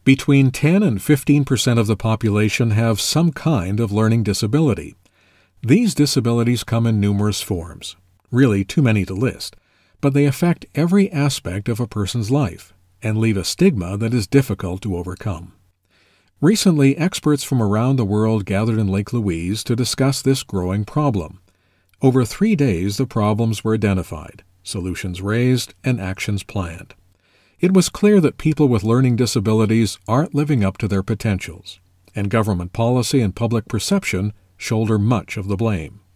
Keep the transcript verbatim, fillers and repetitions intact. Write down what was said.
Between ten and fifteen percent of the population have some kind of learning disability. These disabilities come in numerous forms, really too many to list, but they affect every aspect of a person's life and leave a stigma that is difficult to overcome. Recently, experts from around the world gathered in Lake Louise to discuss this growing problem. Over three days, the problems were identified, solutions raised, and actions planned. It was clear that people with learning disabilities aren't living up to their potentials, and government policy and public perception shoulder much of the blame.